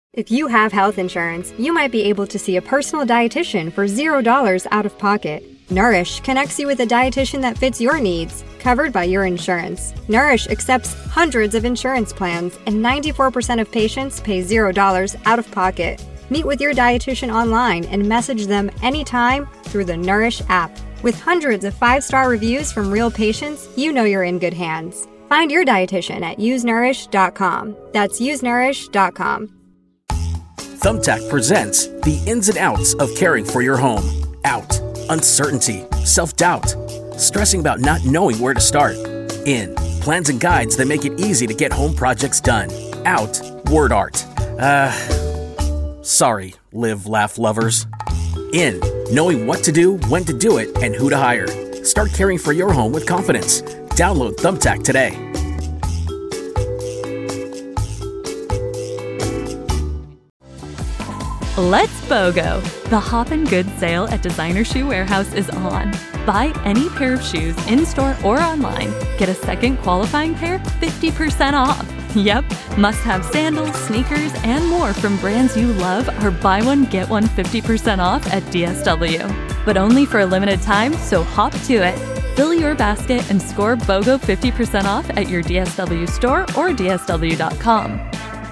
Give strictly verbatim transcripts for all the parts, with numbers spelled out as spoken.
If you have health insurance, you might be able to see a personal dietitian for zero dollars out of pocket. Nourish connects you with a dietitian that fits your needs, covered by your insurance. Nourish accepts hundreds of insurance plans, and ninety-four percent of patients pay zero dollars out of pocket. Meet with your dietitian online and message them anytime through the Nourish app. With hundreds of five-star reviews from real patients, you know you're in good hands. Find your dietitian at use nourish dot com. That's use nourish dot com. Thumbtack presents the ins and outs of caring for your home. Out, uncertainty, self-doubt, stressing about not knowing where to start. In, plans and guides that make it easy to get home projects done. Out, word art. Uh, sorry, live, laugh lovers. In, knowing what to do, when to do it, and who to hire. Start caring for your home with confidence. Download Thumbtack today. Let's BOGO! The Hoppin' Good sale at Designer Shoe Warehouse is on. Buy any pair of shoes in-store or online. Get a second qualifying pair fifty percent off. Yep, must-have sandals, sneakers, and more from brands you love are buy one, get one fifty percent off at D S W. But only for a limited time, so hop to it. Fill your basket and score BOGO fifty percent off at your D S W store or D S W dot com.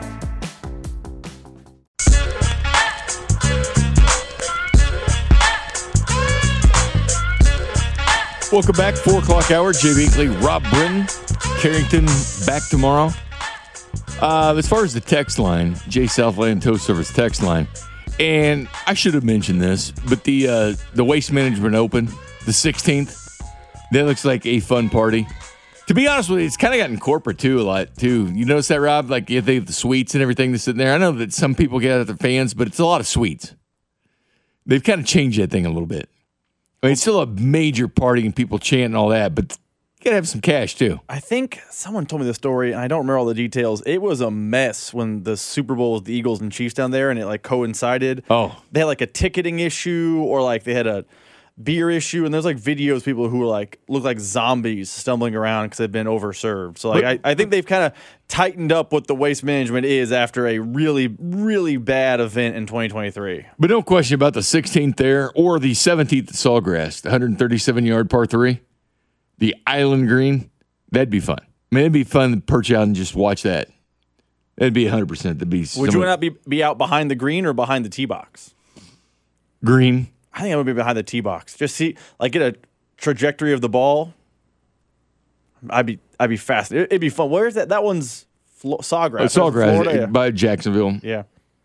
Welcome back, four o'clock hour. Jay Binkley, Rob Britton, Carrington back tomorrow. Uh, as far as the text line, Jay Southland Tow Service text line, and I should have mentioned this, but the uh, the Waste Management Open, the sixteenth, that looks like a fun party. To be honest with you, it's kind of gotten corporate too a lot too. You notice that, Rob? Like you think of the suites and everything that's sitting there. I know that some people get out their fans, but it's a lot of suites. They've kind of changed that thing a little bit. I mean, it's still a major party and people chanting and all that, but you got to have some cash, too. I think someone told me the story, and I don't remember all the details. It was a mess when the Super Bowl was the Eagles and Chiefs down there, and it, like, coincided. Oh. They had, like, a ticketing issue, or, like, they had a beer issue, and there's, like, videos of people who were, like, look like zombies stumbling around because they've been overserved. So, like, but, I, I think they've kind of tightened up what the waste management is after a really, really bad event in twenty twenty-three. But no question about the sixteenth there, or the seventeenth at Sawgrass, the one hundred thirty-seven yard par three, the Island Green. That'd be fun. I mean, it'd be fun to perch out and just watch that. That'd be one hundred percent. That'd be Would you not be, be out behind the green or behind the tee box? Green. I think I would be behind the tee box. Just see, like, get a trajectory of the ball. I'd be, I'd be fast. It, it'd be fun. Where is that? That one's Flo- Sawgrass. Oh, Sawgrass Florida, yeah. by Jacksonville. Yeah.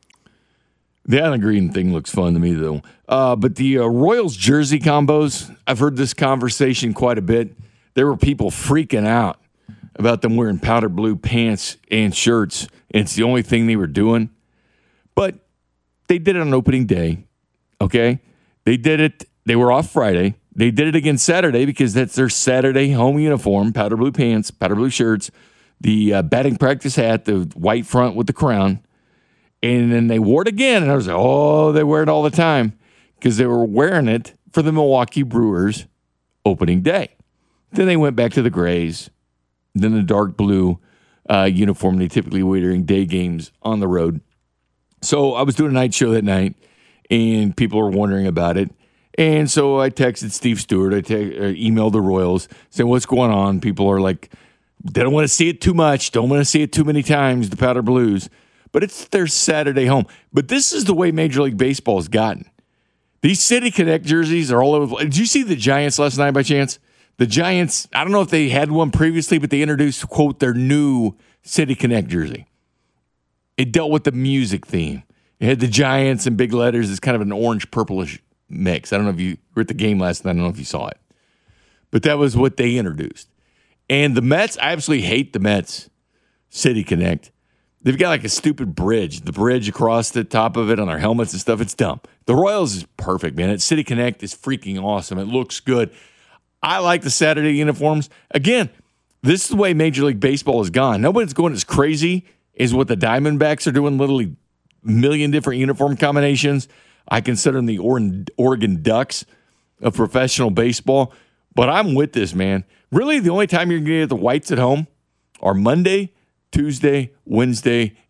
The Island Green thing looks fun to me, though. Uh, but the uh, Royals jersey combos, I've heard this conversation quite a bit. There were people freaking out about them wearing powder blue pants and shirts, and it's the only thing they were doing. But they did it on opening day, okay? They did it. They were off Friday. They did it again Saturday because that's their Saturday home uniform, powder blue pants, powder blue shirts, the uh, batting practice hat, the white front with the crown. And then they wore it again, and I was like, oh, they wear it all the time because they were wearing it for the Milwaukee Brewers opening day. Then they went back to the grays, then the dark blue uh, uniform they typically wear during day games on the road. So I was doing a night show that night, and people were wondering about it. And so I texted Steve Stewart. I te- uh, emailed the Royals saying, what's going on? People are like, they don't want to see it too much. Don't want to see it too many times, the powder blues. But it's their Saturday home. But this is the way Major League Baseball has gotten. These City Connect jerseys are all over. Did you see the Giants last night by chance? The Giants, I don't know if they had one previously, but they introduced, quote, their new City Connect jersey. It dealt with the music theme. It had the Giants in big letters. It's kind of an orange-purplish mix. I don't know if you were at the game last night. I don't know if you saw it. But that was what they introduced. And the Mets, I absolutely hate the Mets City Connect. They've got like a stupid bridge, the bridge across the top of it on their helmets and stuff. It's dumb. The Royals is perfect, man. It's City Connect is freaking awesome. It looks good. I like the Saturday uniforms. Again, this is the way Major League Baseball has gone. Nobody's going as crazy as what the Diamondbacks are doing, literally a million different uniform combinations. I consider them the Oregon, Oregon Ducks of professional baseball. But I'm with this, man. Really, the only time you're going to get the whites at home are Monday, Tuesday, Wednesday,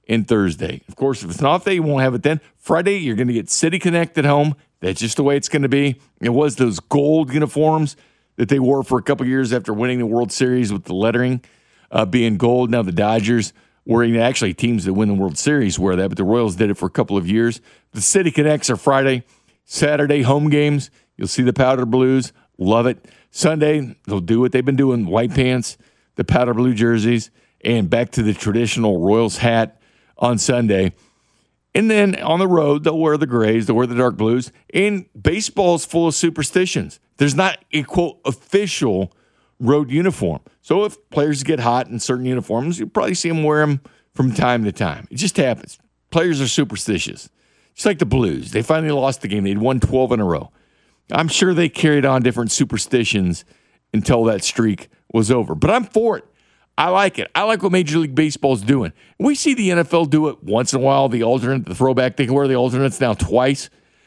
and Thursday. Of course, if it's an off day, you won't have it then. Friday, you're going to get City Connect at home. That's just the way it's going to be. It was those gold uniforms that they wore for a couple years after winning the World Series with the lettering uh, being gold. Now the Dodgers wearing, actually teams that win the World Series wear that, but the Royals did it for a couple of years. The City Connects are Friday. Saturday, home games. You'll see the powder blues. Love it. Sunday, they'll do what they've been doing. White pants, the powder blue jerseys, and back to the traditional Royals hat on Sunday. And then on the road, they'll wear the grays, they'll wear the dark blues. And baseball is full of superstitions. There's not a, quote, official road uniform. So if players get hot in certain uniforms, you'll probably see them wear them from time to time. It just happens. Players are superstitious. Just like the Blues. They finally lost the game. They'd won twelve in a row. I'm sure they carried on different superstitions until that streak was over. But I'm for it. I like it. I like what Major League Baseball is doing. We see the N F L do it once in a while, the alternate, the throwback. They can wear the alternates now twice.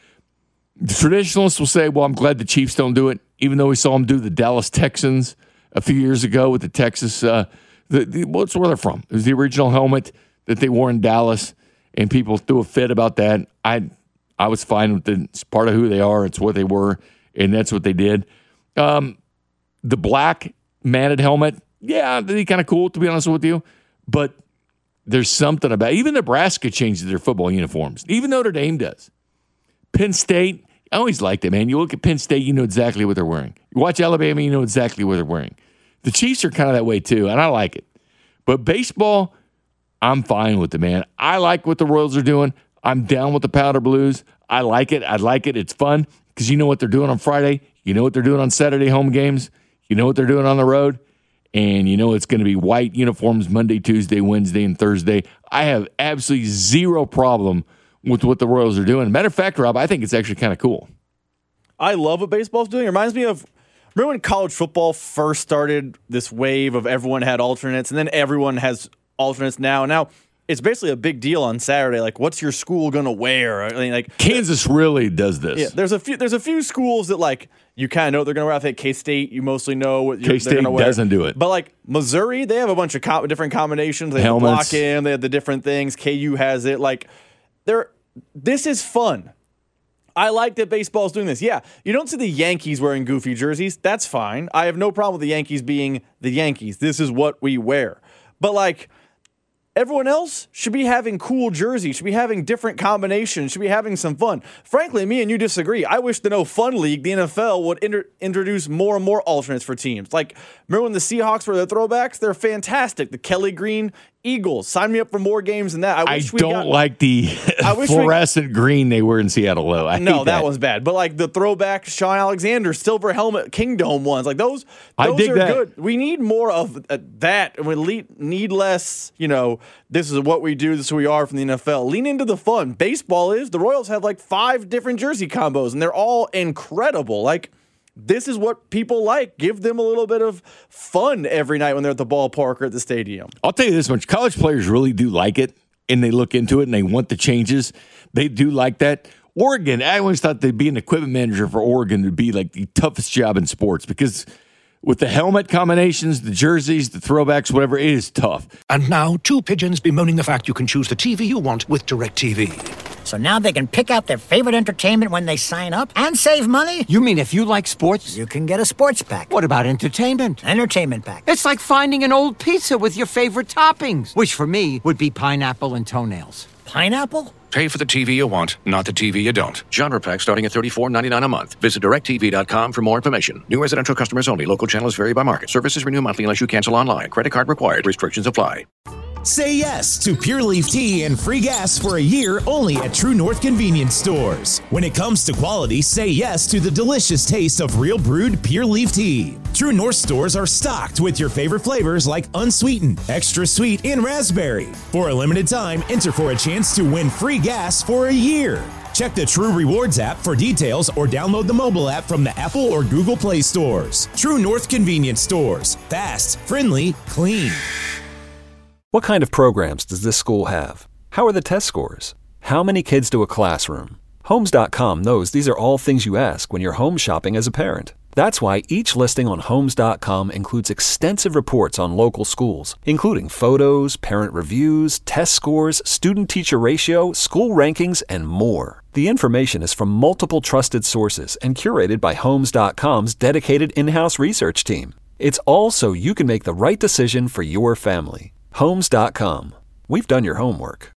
The traditionalists will say, well, I'm glad the Chiefs don't do it, even though we saw them do the Dallas Texans a few years ago with the Texas. Uh, the, the, what's where they're from? It was the original helmet that they wore in Dallas, and people threw a fit about that. I I was fine with it. It's part of who they are. It's what they were, and that's what they did. Um, the black matted helmet, yeah, they're kind of cool, to be honest with you. But there's something about, even Nebraska changes their football uniforms. Even Notre Dame does. Penn State, I always liked it, man. You look at Penn State, you know exactly what they're wearing. You watch Alabama, you know exactly what they're wearing. The Chiefs are kind of that way too, and I like it. But baseball, I'm fine with it, man. I like what the Royals are doing. I'm down with the powder blues. I like it. I like it. It's fun because you know what they're doing on Friday. You know what they're doing on Saturday home games. You know what they're doing on the road. And you know it's going to be white uniforms Monday, Tuesday, Wednesday, and Thursday. I have absolutely zero problem with what the Royals are doing. Matter of fact, Rob, I think it's actually kind of cool. I love what baseball's doing. It reminds me of, remember when college football first started, this wave of everyone had alternates, and then everyone has alternates now. Now it's basically a big deal on Saturday. Like, what's your school going to wear? I mean, like Kansas really does this. Yeah, there's a few. There's a few schools that like you kind of know what they're going to wear. I think K-State, you mostly know what you're, K-State they're going to wear. doesn't do it. But like Missouri, they have a bunch of co- different combinations. They have the block in. They have the different things. K U has it. Like, they're this is fun. I like that baseball's doing this. Yeah, you don't see the Yankees wearing goofy jerseys. That's fine. I have no problem with the Yankees being the Yankees. This is what we wear. But like, everyone else should be having cool jerseys, should be having different combinations, should be having some fun. Frankly, me and you disagree. I wish the No Fun League, the N F L, would inter- introduce more and more alternates for teams. Like, remember when the Seahawks were their throwbacks? They're fantastic. The Kelly Green Eagles. Sign me up for more games than that. I, wish I we don't got, like the fluorescent we, green they were in Seattle, though. I no, that. that one's bad. But like the throwback Sean Alexander silver helmet Kingdom ones, like those, those I dig are that. good. We need more of uh, that, and we need less. You know, this is what we do. This is who we are from the N F L. Lean into the fun. Baseball is the Royals have like five different jersey combos, and they're all incredible. Like, this is what people like. Give them a little bit of fun every night when they're at the ballpark or at the stadium. I'll tell you this much. College players really do like it, and they look into it, and they want the changes. They do like that. Oregon, I always thought they'd be an equipment manager for Oregon would be like the toughest job in sports because with the helmet combinations, the jerseys, the throwbacks, whatever, it is tough. And now, two pigeons bemoaning the fact you can choose the T V you want with DirecTV. So now they can pick out their favorite entertainment when they sign up and save money? You mean if you like sports? You can get a sports pack. What about entertainment? Entertainment pack. It's like finding an old pizza with your favorite toppings, which for me would be pineapple and toenails. Pineapple? Pay for the T V you want, not the T V you don't. Genre pack starting at thirty-four ninety-nine a month. Visit direct T V dot com for more information. New residential customers only. Local channels vary by market. Services renew monthly unless you cancel online. Credit card required. Restrictions apply. Say yes to Pure Leaf Tea and free gas for a year only at True North Convenience Stores. When it comes to quality, say yes to the delicious taste of real brewed Pure Leaf Tea. True North stores are stocked with your favorite flavors like unsweetened, extra sweet, and raspberry. For a limited time, enter for a chance to win free gas for a year. Check the True Rewards app for details or download the mobile app from the Apple or Google Play stores. True North Convenience Stores. Fast, friendly, clean. What kind of programs does this school have? How are the test scores? How many kids do a classroom? Homes dot com knows these are all things you ask when you're home shopping as a parent. That's why each listing on Homes dot com includes extensive reports on local schools, including photos, parent reviews, test scores, student-teacher ratio, school rankings, and more. The information is from multiple trusted sources and curated by Homes dot com's dedicated in-house research team. It's all so you can make the right decision for your family. Homes dot com. We've done your homework.